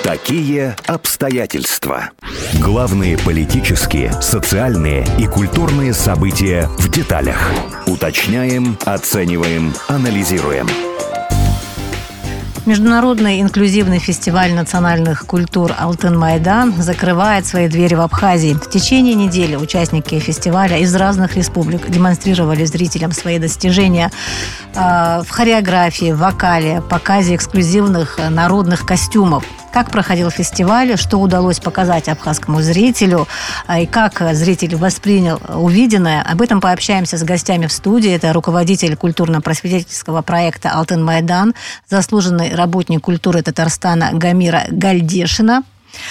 Какие обстоятельства? Главные политические, социальные и культурные события в деталях. Уточняем, оцениваем, анализируем. Международный инклюзивный фестиваль национальных культур «Алтын-Майдан» закрывает свои двери в Абхазии. В течение недели участники фестиваля из разных республик демонстрировали зрителям свои достижения в хореографии, вокале, показе эксклюзивных народных костюмов. Как проходил фестиваль, что удалось показать абхазскому зрителю и как зритель воспринял увиденное. Об этом пообщаемся с гостями в студии. Это руководитель культурно-просветительского проекта «Алтын-Майдан», заслуженный работник культуры Татарстана Гамира Гальдешина.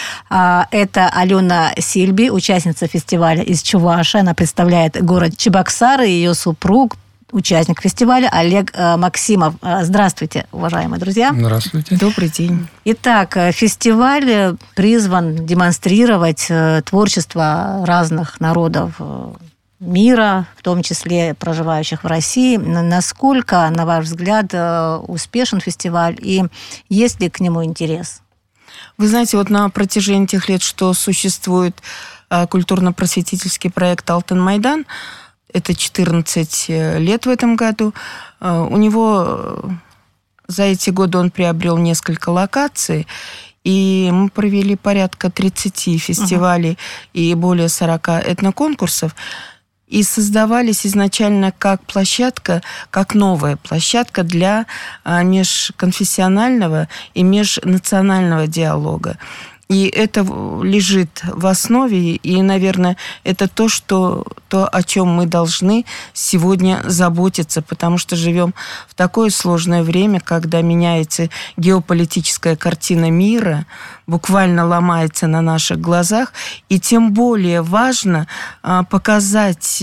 Это Алена Сильби, участница фестиваля из Чувашии. Она представляет город Чебоксары, и ее супруг, участник фестиваля Олег Максимов. Здравствуйте, уважаемые друзья. Здравствуйте. Добрый день. Итак, фестиваль призван демонстрировать творчество разных народов мира, в том числе проживающих в России. Насколько, на ваш взгляд, успешен фестиваль и есть ли к нему интерес? Вы знаете, вот на протяжении тех лет, что существует культурно-просветительский проект «Алтын-Майдан», это 14 лет в этом году. У него за эти годы он приобрел несколько локаций, и мы провели порядка 30 фестивалей и более 40 этноконкурсов. И создавались изначально как площадка, как новая площадка для межконфессионального и межнационального диалога. И это лежит в основе, и, наверное, это то, о чем мы должны сегодня заботиться, потому что живем в такое сложное время, когда меняется геополитическая картина мира, буквально ломается на наших глазах, и тем более важно показать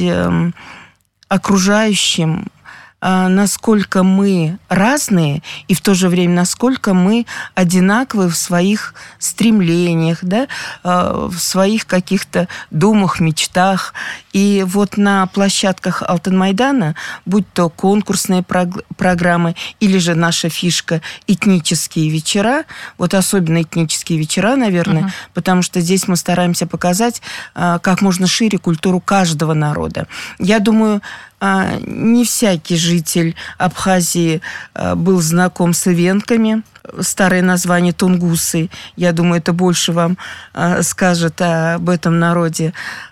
окружающим, насколько мы разные и в то же время насколько мы одинаковы в своих стремлениях, да, в своих каких-то думах, мечтах. И вот на площадках Алтын-Майдана, будь то конкурсные программы или же наша фишка этнические вечера, вот особенно этнические вечера, наверное, потому что здесь мы стараемся показать как можно шире культуру каждого народа. Я думаю, не всякий житель Абхазии был знаком с ивенками. Старое название тунгусы. Я думаю, это больше вам скажет об этом народе.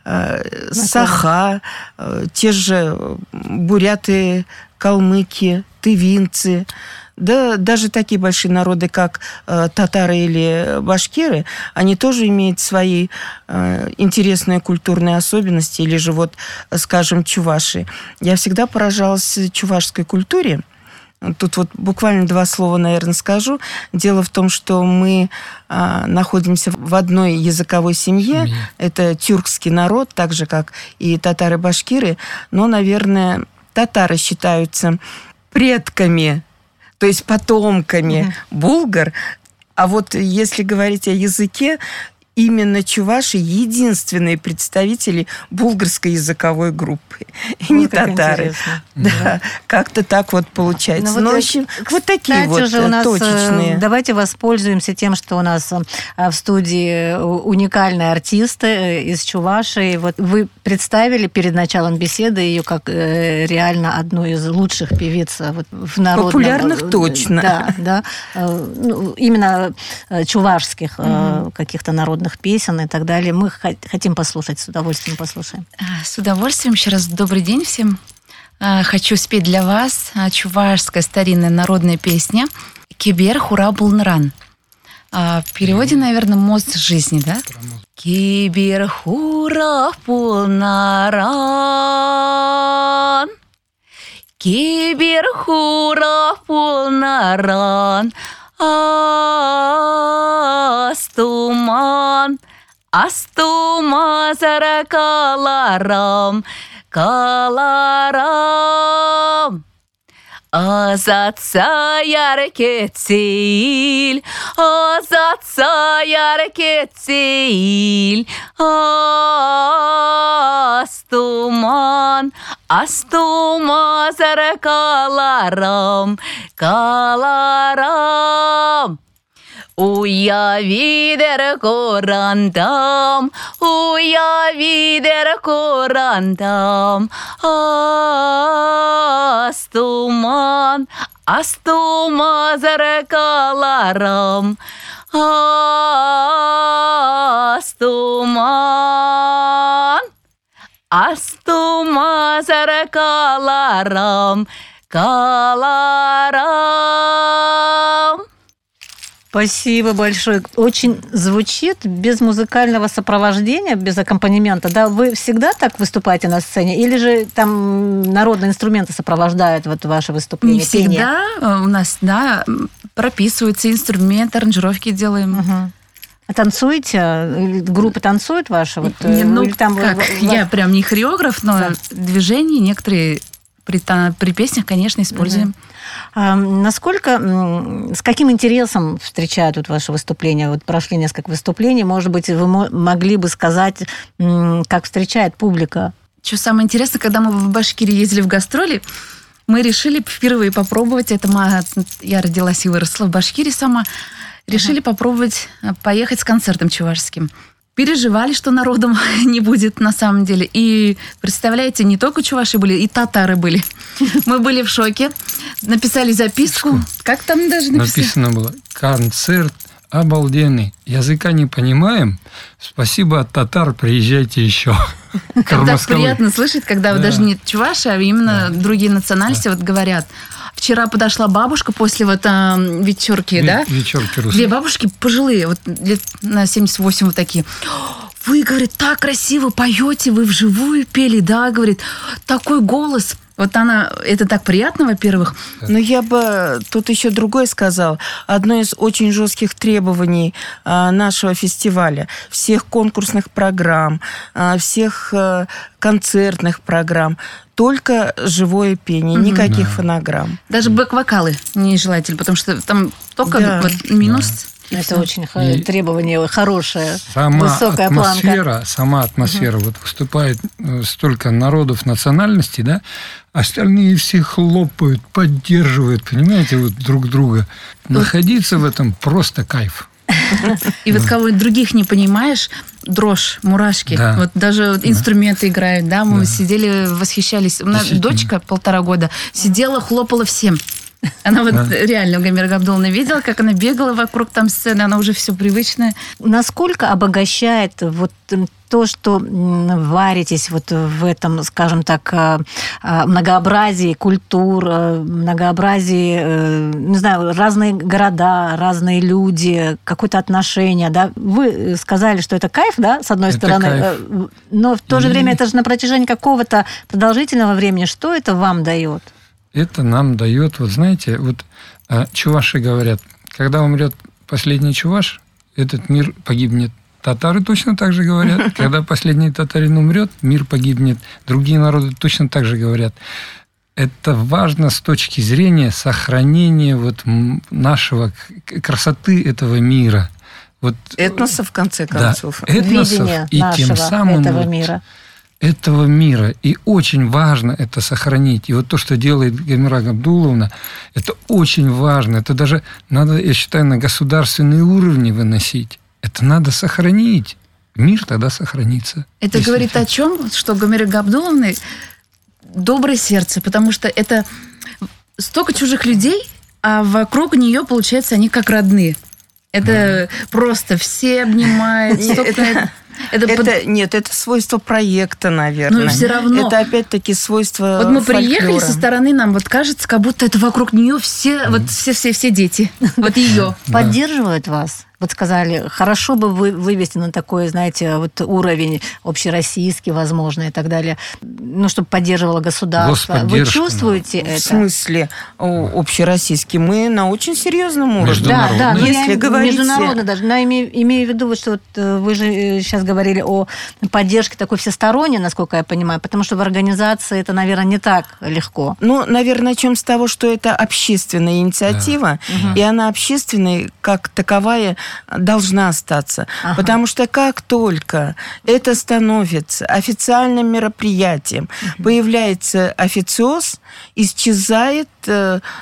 Саха, те же буряты, калмыки, тывинцы. Да, даже такие большие народы, как татары или башкиры, они тоже имеют свои интересные культурные особенности, или же вот, скажем, чуваши. Я всегда поражалась чувашской культуре. Тут вот буквально 2 слова, наверное, скажу. Дело в том, что мы находимся в одной языковой семье. Это тюркский народ, так же, как и татары-башкиры. Но, наверное, татары считаются предками, то есть потомками булгар. А вот если говорить о языке, именно чуваши единственные представители булгарской языковой группы. И не татары. Да, как-то так вот получается. Ну, в общем, вот такие вот же у нас, точечные. Давайте воспользуемся тем, что у нас в студии уникальные артисты из Чувашии. Вот вы представили перед началом беседы ее как реально одну из лучших певиц в народном... Популярных точно. Да. Именно чувашских каких-то народных песен и так далее. Мы хотим послушать, с удовольствием послушаем. С удовольствием. Еще раз добрый день всем. Хочу спеть для вас чувашская старинная народная песня «Кебер хура булнран». В переводе, наверное, «Мост жизни», да? «Кебер хура булнаран, кебер хура булнаран, Астуман, астума зара каларам, каларам. Azatsa yareketsil, azatsa yareketsil, astuman, astuma zara kalaram, kalaram. Uja vider korandam, uja vider korandam, astuman, astumazarkalaram, astuman, astumazarkalaram, каларам. Спасибо большое. Очень звучит без музыкального сопровождения, без аккомпанемента. Да, вы всегда так выступаете на сцене? Или же там народные инструменты сопровождают вот ваше выступление? Не всегда. У нас, да, прописываются инструменты, аранжировки делаем. Угу. А танцуете? Группы танцуют ваши? Вот, ну, там как? Я прям не хореограф, но да. Движения некоторые при песнях, конечно, используем. Угу. Насколько, с каким интересом встречают вот ваши выступления? Вот прошли несколько выступлений. Может быть, вы могли бы сказать, как встречает публика? Что самое интересное, когда мы в Башкирии ездили в гастроли, мы решили впервые попробовать. Я родилась и выросла в Башкирии сама. Решили попробовать поехать с концертом чувашским. Переживали, что народом не будет на самом деле. И, представляете, не только чуваши были, и татары были. Мы были в шоке. Написали записку. Как там даже написано было? Концерт обалденный. Языка не понимаем. Спасибо от татар, приезжайте еще. Так приятно слышать, когда даже не чуваши, а именно другие национальности вот говорят. Вчера подошла бабушка после вот вечерки, да? Вечерки русские. Две бабушки пожилые, вот лет на 78 вот такие. Вы, говорит, так красиво поете, вы вживую пели, да, говорит, такой голос. Вот это так приятно, во-первых. Но я бы тут еще другое сказала. Одно из очень жестких требований нашего фестиваля, всех конкурсных программ, всех концертных программ, только живое пение, никаких фонограмм. Даже бэк-вокалы нежелательно, потому что там только вот минус... Это очень требование хорошее, высокая планка. Сама атмосфера. Вот выступает столько народов, национальностей, да, остальные все хлопают, поддерживают, понимаете, вот друг друга. Находиться в этом просто кайф. И вот кого других не понимаешь, дрожь, мурашки. Да. Вот даже инструменты играют, да, мы сидели, восхищались. У нас дочка 1,5 года сидела, хлопала всем. Она вот реально, Гамира Габдуловна видела, как она бегала вокруг там сцены, она уже все привычное. Насколько обогащает вот то, что варитесь вот в этом, скажем так, многообразии культур, многообразии, не знаю, разные города, разные люди, какое-то отношение, да? Вы сказали, что это кайф, да, с одной стороны, кайф. Но в то же время это же на протяжении какого-то продолжительного времени. Что это вам дает? Это нам дает, вот знаете, вот чуваши говорят, когда умрет последний чуваш, этот мир погибнет. Татары точно так же говорят. Когда последний татарин умрет, мир погибнет. Другие народы точно так же говорят. Это важно с точки зрения сохранения вот нашего красоты этого мира. Вот, этноса, в конце концов. Да, этносов, и тем самым этого мира. Этого мира. И очень важно это сохранить. И вот то, что делает Гамира Габдуловна, это очень важно. Это даже надо, я считаю, на государственные уровни выносить. Это надо сохранить. Мир тогда сохранится. Это говорит о чем? Что Гамира Габдуловны доброе сердце, потому что это столько чужих людей, а вокруг нее, получается, они как родные. Это просто все обнимают. Нет, это свойство проекта, наверное. Но все равно. Это опять-таки свойство вот мы фольклора. Приехали со стороны, нам вот кажется, как будто это вокруг нее все, вот все дети. Вот ее. Поддерживают вас? Вот сказали, хорошо бы вывести на такой, знаете, вот уровень общероссийский, возможно, и так далее, ну, чтобы поддерживало государство. Вы чувствуете это? В смысле общероссийский? Мы на очень серьезном уровне. Да, но если говорить... Международно даже. Но имею в виду, вот, что вот вы же сейчас говорили о поддержке такой всесторонней, насколько я понимаю, потому что в организации это, наверное, не так легко. Ну, наверное, начнем с того, что это общественная инициатива, и она общественная, как таковая, должна остаться. Потому что как только это становится официальным мероприятием, появляется официоз, исчезает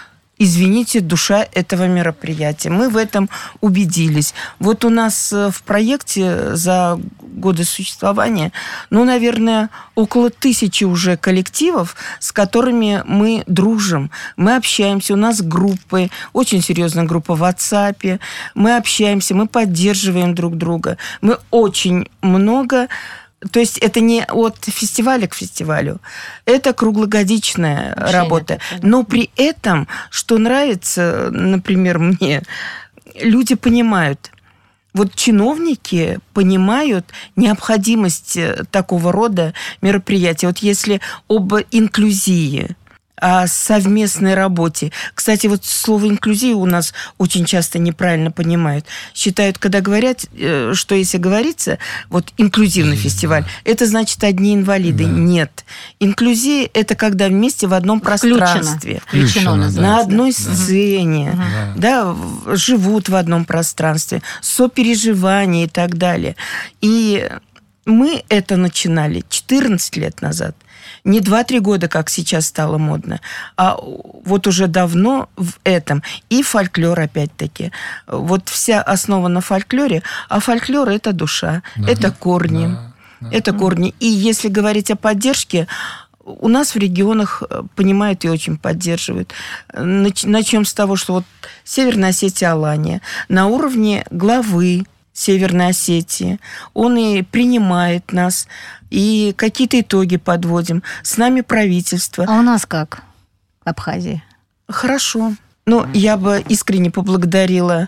извините, душа этого мероприятия. Мы в этом убедились. Вот у нас в проекте за годы существования, наверное, около 1000 уже коллективов, с которыми мы дружим. Мы общаемся, у нас группы, очень серьезная группа в WhatsApp. Мы общаемся, мы поддерживаем друг друга. Мы очень много... То есть это не от фестиваля к фестивалю, это круглогодичная работа. Но при этом, что нравится, например, мне, люди понимают, вот чиновники понимают необходимость такого рода мероприятий. Вот если об инклюзии, о совместной работе. Кстати, вот слово «инклюзия» у нас очень часто неправильно понимают. Считают, когда говорят, что если говорится, вот инклюзивный фестиваль, это значит одни инвалиды. Да. Нет. Инклюзия – это когда вместе в одном пространстве. Включено, на одной сцене. Да, живут в одном пространстве. Сопереживание и так далее. И мы это начинали 14 лет назад. Не 2-3 года, как сейчас стало модно, а вот уже давно в этом. И фольклор, опять-таки. Вот вся основа на фольклоре, а фольклор – это душа, это корни. Это корни. И если говорить о поддержке, у нас в регионах понимают и очень поддерживают. Начнем с того, что вот Северная Осетия, Алания на уровне главы Северной Осетии. Он и принимает нас, и какие-то итоги подводим. С нами правительство. А у нас как в Абхазии? Хорошо. Я бы искренне поблагодарила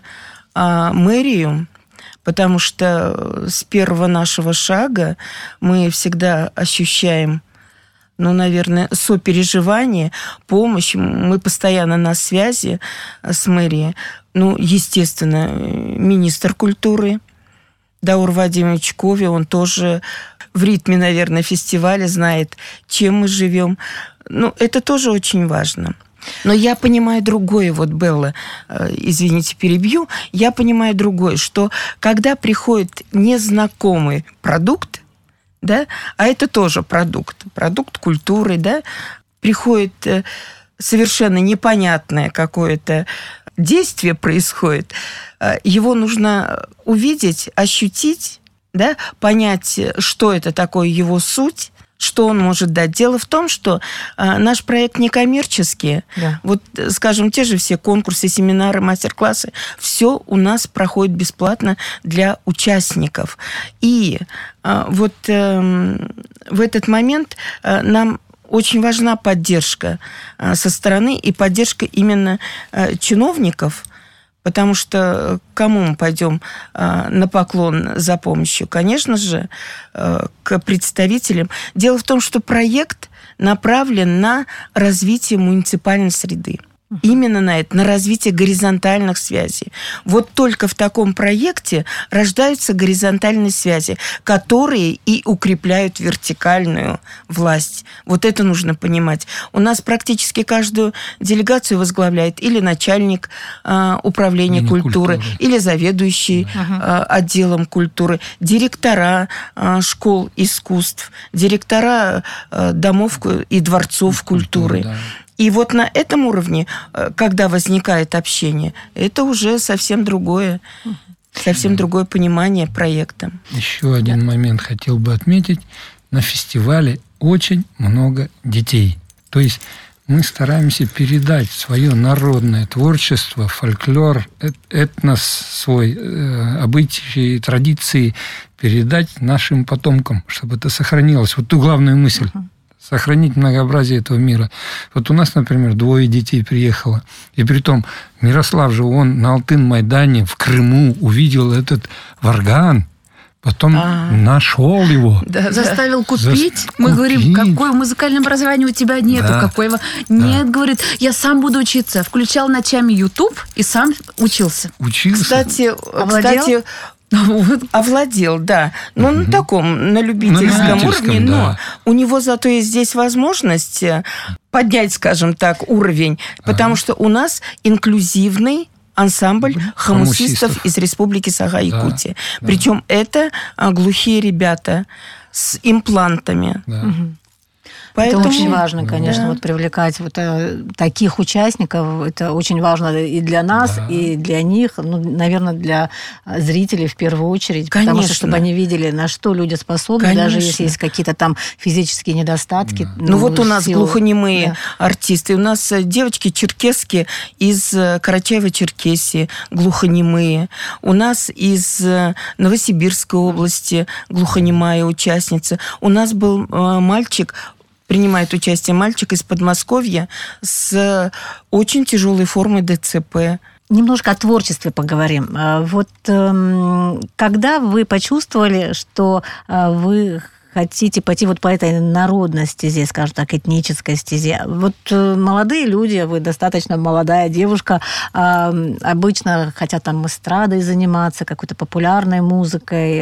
мэрию, потому что с первого нашего шага мы всегда ощущаем, наверное, сопереживание, помощь. Мы постоянно на связи с мэрией. Естественно, министр культуры Даур Вадимович Кови, он тоже в ритме, наверное, фестиваля знает, чем мы живем. Это тоже очень важно. Но я понимаю другое, Белла, извините, перебью, я понимаю другое, что когда приходит незнакомый продукт, да, а это тоже продукт культуры, да, приходит совершенно непонятное какое-то действие происходит, его нужно увидеть, ощутить, да, понять, что это такое, его суть, что он может дать. Дело в том, что наш проект не коммерческий. Да. Вот, скажем, те же все конкурсы, семинары, мастер-классы, все у нас проходит бесплатно для участников. И в этот момент нам очень важна поддержка со стороны, и поддержка именно чиновников, потому что к кому мы пойдем на поклон за помощью? Конечно же, к представителям. Дело в том, что проект направлен на развитие муниципальной среды. Именно на это, на развитие горизонтальных связей. Вот только в таком проекте рождаются горизонтальные связи, которые и укрепляют вертикальную власть. Вот это нужно понимать. У нас практически каждую делегацию возглавляет или начальник управления культуры, или заведующий отделом культуры, директора школ искусств, директора домов и дворцов культуры. Да. И вот на этом уровне, когда возникает общение, это уже совсем другое понимание проекта. Еще один момент хотел бы отметить. На фестивале очень много детей. То есть мы стараемся передать свое народное творчество, фольклор, этнос свой, обычаи, традиции, передать нашим потомкам, чтобы это сохранилось. Вот ту главную мысль. Сохранить многообразие этого мира. Вот у нас, например, 2 детей приехало. И притом Мирослав же, он на Алтын-Майдане в Крыму увидел этот варган, потом нашел его. Да, заставил купить. Мы говорим, какое музыкальное образование у тебя нету, какого... Нет, говорит, я сам буду учиться. Включал ночами YouTube и сам учился. Кстати, овладел, да. На таком, на любительском уровне. Да. Но у него зато есть здесь возможность поднять, скажем так, уровень, потому что у нас инклюзивный ансамбль хомусистов из Республики Саха-Якутия. Да. Причем это глухие ребята с имплантами. Да. Поэтому... Это очень важно, конечно, Да. вот привлекать вот таких участников. Это очень важно и для нас, Да. и для них, ну, наверное, для зрителей в первую очередь. Потому что, Конечно. чтобы они видели, на что люди способны, даже Конечно. если есть какие-то там физические недостатки. Ну вот у нас в силу- глухонемые Да. артисты, у нас девочки черкесские из Карачаево-Черкесии, глухонемые. У нас из Новосибирской области глухонемая участница. У нас был мальчик, принимает участие мальчик из Подмосковья с очень тяжелой формой ДЦП. Немножко о творчестве поговорим. Вот когда вы почувствовали, что вы хотите пойти вот по этой народной стезе, скажем так, этнической стезе. Вот молодые люди, вы достаточно молодая девушка, обычно хотят там эстрадой заниматься, какой-то популярной музыкой.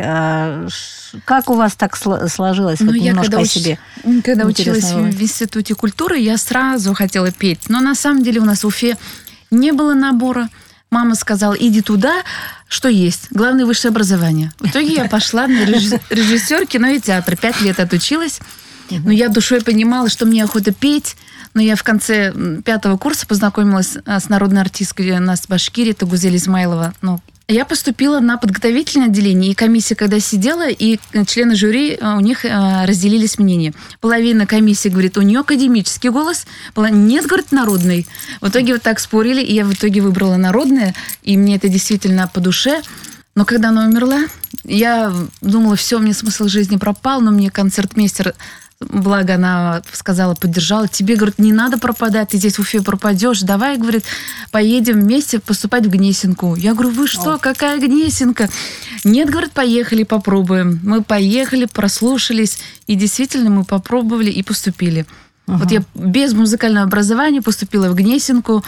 Как у вас так сложилось? Ну, вот я немножко когда о себе. Когда училась Интересно. в Институте культуры, я сразу хотела петь. Но на самом деле у нас в Уфе не было набора. Мама сказала, иди туда, что есть. Главное, высшее образование. В итоге я пошла на режиссер кино и театра. 5 лет отучилась. Но я душой понимала, что мне охота петь. Но я в конце 5 курса познакомилась с народной артисткой у нас в Башкирии, это Гузель Измайлова. Я поступила на подготовительное отделение, и комиссия, когда сидела, и члены жюри, у них разделились мнения. Половина комиссии говорит, у нее академический голос, нет, говорит, народный. В итоге вот так спорили, и я в итоге выбрала народное, и мне это действительно по душе. Но когда она умерла, я думала, все, мне смысл жизни пропал, но мне концертмейстер, благо она сказала, поддержала, тебе, говорит, не надо пропадать, ты здесь в Уфе пропадешь, давай, говорит, поедем вместе поступать в Гнесинку. Я говорю, вы что, какая Гнесинка? Нет, говорит, поехали, попробуем. Мы поехали, прослушались, и действительно мы попробовали и поступили. Вот я без музыкального образования поступила в Гнесинку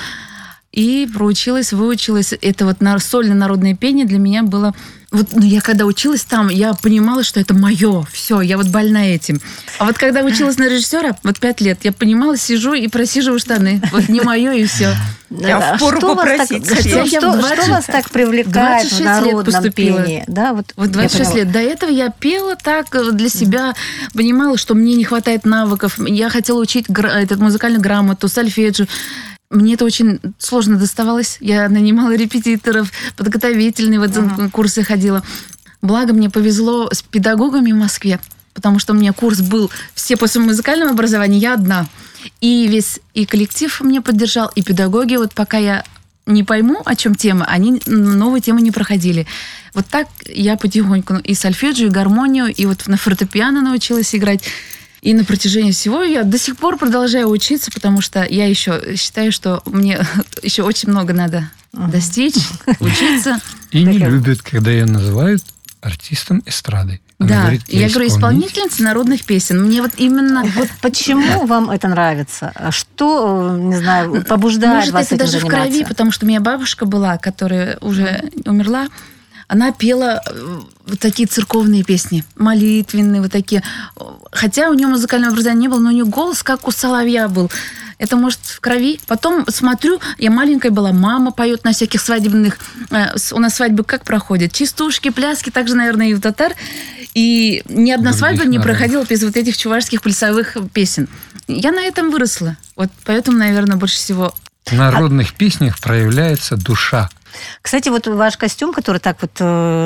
и проучилась, выучилась. Это вот сольное народное пение для меня было... Вот, я когда училась там, я понимала, что это мое, все, я вот больна этим. А вот когда училась на режиссера, вот 5 лет, я понимала, сижу и просиживаю штаны. Вот не мое и все. Я впору попросить. Что вас так привлекает в народном пении? Да, вот 26 лет. До этого я пела так для себя, понимала, что мне не хватает навыков. Я хотела учить музыкальную грамоту, сольфеджио. Мне это очень сложно доставалось. Я нанимала репетиторов, подготовительные курсы ходила. Благо, мне повезло с педагогами в Москве, потому что у меня курс был все после музыкального образования, я одна. И весь коллектив меня поддержал, и педагоги, вот пока я не пойму, о чем тема, они новые темы не проходили. Вот так я потихоньку и сольфеджио, и гармонию, и вот на фортепиано научилась играть. И на протяжении всего я до сих пор продолжаю учиться, потому что я еще считаю, что мне еще очень много надо достичь, учиться. И не любят, когда ее называют артистом эстрады. Она говорит, я говорю, исполнительница народных песен. Мне вот именно... Вот почему вам это нравится? Что, не знаю, побуждает вас этим заниматься? Может, это даже в крови, потому что у меня бабушка была, которая уже умерла. Она пела вот такие церковные песни, молитвенные, вот такие. Хотя у нее музыкального образования не было, но у нее голос как у соловья был. Это, может, в крови. Потом смотрю, я маленькая была, мама поет на всяких свадебных... У нас свадьбы как проходят? Частушки, пляски, также, наверное, и у татар. И ни одна свадьба не проходила без вот этих чувашских плясовых песен. Я на этом выросла. Вот поэтому, наверное, больше всего... В народных песнях проявляется душа. Кстати, вот ваш костюм, который так вот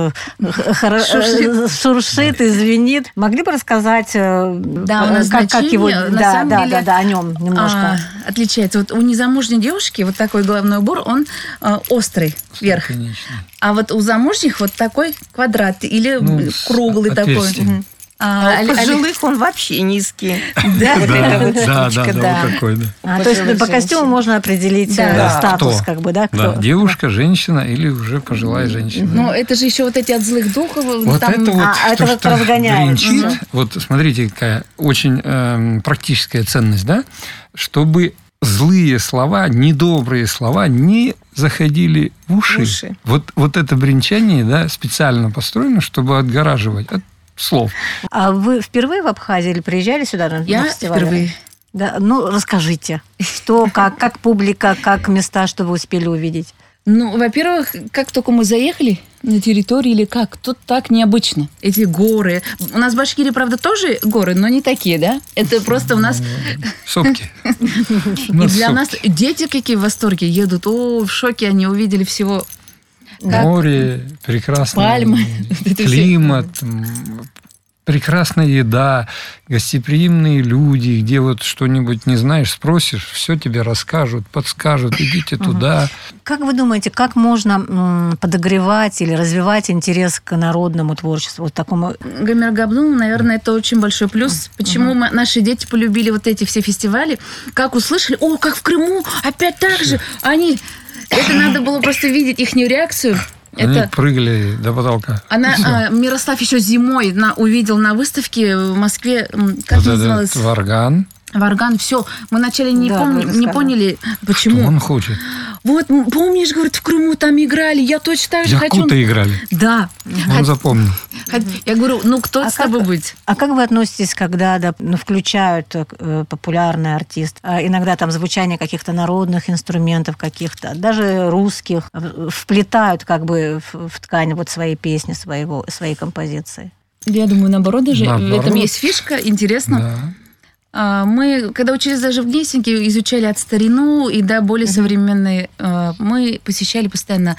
шуршит и звенит, могли бы рассказать, как его, о нем немножко? Отличается. Вот у незамужней девушки вот такой головной убор, он острый вверх. Конечно. А вот у замужних вот такой квадрат или круглый такой. А у пожилых он вообще низкий. Да, вот такой, да. То есть по костюму можно определить статус, как бы, да? Да, девушка, женщина или уже пожилая женщина. Но это же еще вот эти от злых духов. Вот это вот, что гринчит. Вот смотрите, какая очень практическая ценность, да? Чтобы злые слова, недобрые слова не заходили в уши. Вот это бренчание, да, специально построено, чтобы отгораживать от слов. А вы впервые в Абхазии или приезжали сюда на фестиваль? Впервые. Да, расскажите, что, как публика, как места, что вы успели увидеть? Во-первых, как только мы заехали, на территории или как? Тут так необычно. Эти горы. У нас в Башкирии, правда, тоже горы, но не такие, да? Это просто у нас... Сопки. И для нас дети какие в восторге едут. О, в шоке они увидели всего. Море, прекрасный пальмы, климат, прекрасная еда, гостеприимные люди, где вот что-нибудь не знаешь, спросишь, все тебе расскажут, подскажут, идите туда. Как вы думаете, как можно подогревать или развивать интерес к народному творчеству? Вот такому? Гамер Габлум, наверное, это очень большой плюс. Почему наши дети полюбили вот эти все фестивали? Как услышали, о, как в Крыму, опять так же. Они... Это надо было просто видеть их реакцию. Они прыгали до потолка. Мирослав еще зимой увидел на выставке в Москве, как вот называлось? Варган. Варган, все. Мы вначале не поняли, почему. Что он хочет? Вот, помнишь, говорит, в Крыму там играли, я точно так же хочу. Якуты играли. Да. Он запомнил. Я говорю, кто с тобой быть? А как вы относитесь, когда включают популярный артист, иногда там звучание каких-то народных инструментов, каких-то, даже русских, вплетают как бы в ткань вот своей песни, своей композиции? Я думаю, наоборот, даже в этом есть фишка, интересно. Да. Мы, когда учились даже в Гнесинке, изучали от старину и до более современные. Мы посещали постоянно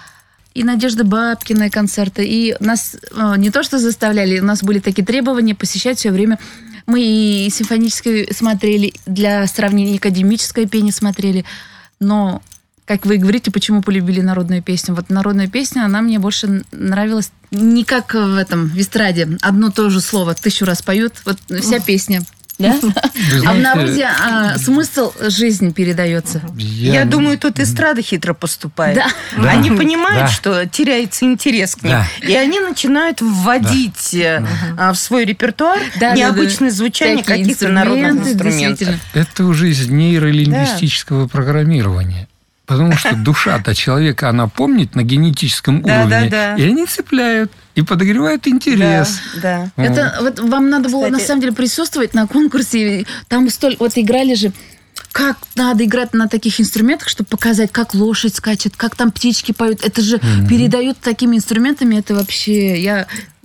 и Надежды Бабкиной концерты, и нас не то что заставляли, у нас были такие требования посещать все время. Мы и симфоническое смотрели, для сравнения академическое пение смотрели, но... Как вы говорите, почему полюбили народную песню? Вот народная песня, она мне больше нравилась не как в эстраде. Одно то же слово 1000 раз поют, вот вся песня. Да? А в народе смысл жизни передается. Я думаю, тут эстрада хитро поступает. Да. Они понимают, что теряется интерес к ним. И они начинают вводить в свой репертуар необычное звучание каких-то народных инструментов. Это уже из нейролингвистического программирования. Потому что душа-то человека, она помнит на генетическом уровне, и они цепляют, и подогревают интерес. Да. Это вот вам надо было, на самом деле, присутствовать на конкурсе. Там вот играли же, как надо играть на таких инструментах, чтобы показать, как лошадь скачет, как там птички поют. Это же передают такими инструментами, это вообще... Я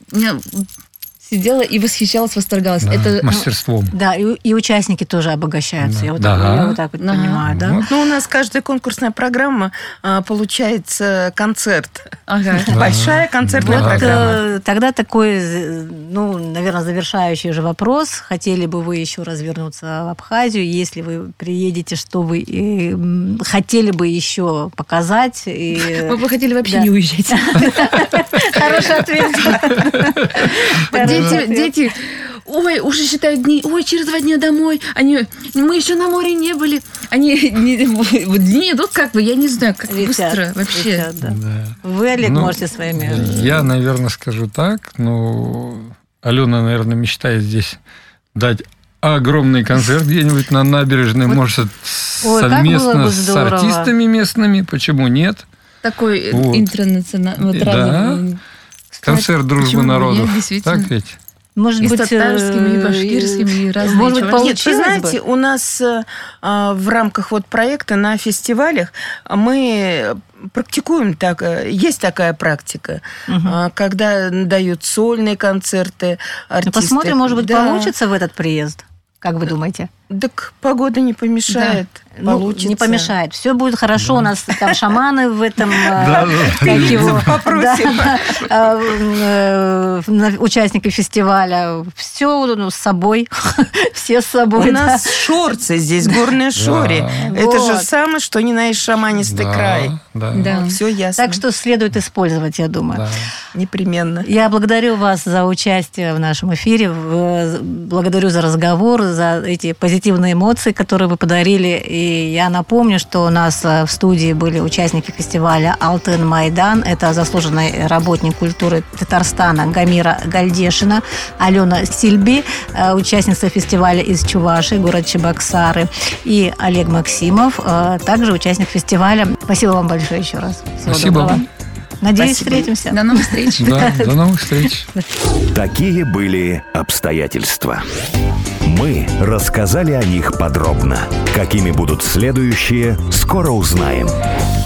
сидела и восхищалась, восторгалась. Да, это мастерством. Да, и участники тоже обогащаются. Да. Я вот так вот понимаю, да? Ну, у нас каждая конкурсная программа получается концерт. Большая концертная программа. Тогда такой, наверное, завершающий же вопрос. Хотели бы вы еще развернуться в Абхазию? Если вы приедете, что вы хотели бы еще показать? Мы бы хотели вообще не уезжать. Хороший ответ. Дети, ой, уже считают дни, ой, через 2 дня домой. Мы еще на море не были. Дни идут как бы, я не знаю, как быстро вообще. Летят, да. Вы, Олег, можете своими... Я, наверное, скажу так. Алена, наверное, мечтает здесь дать огромный концерт где-нибудь на набережной, может, совместно с артистами местными. Почему нет? Такой интернациональный. Да. Концерт дружбы народов. Так ведь? Может и быть, с татарскими, и башкирскими, и разными. Может быть, получилось. Нет, вы знаете, у нас в рамках проекта на фестивалях мы практикуем есть такая практика, когда дают сольные концерты артисты. Посмотрим, может быть, получится в этот приезд. Как вы думаете? Так погода не помешает. Получится. Не помешает. Все будет хорошо. У нас там шаманы в этом... Попросим. Участники фестиваля. Все с собой. Все с собой. У нас шорцы здесь, горные шори. Это же самое, что ни на есть шаманистый край. Да. Все ясно. Так что следует использовать, я думаю. Непременно. Я благодарю вас за участие в нашем эфире. Благодарю за разговор, за эти позитивные эмоции, которые вы подарили. И я напомню, что у нас в студии были участники фестиваля «Алтын Майдан». Это заслуженный работник культуры Татарстана Гамира Гальдешина, Алена Сильби, участница фестиваля из Чувашии, город Чебоксары, и Олег Максимов, также участник фестиваля. Спасибо вам большое еще раз. Всего Спасибо доброго. вам. Надеюсь, Спасибо. встретимся. До новых встреч. Да, до новых встреч. Такие были обстоятельства. Мы рассказали о них подробно. Какими будут следующие, скоро узнаем.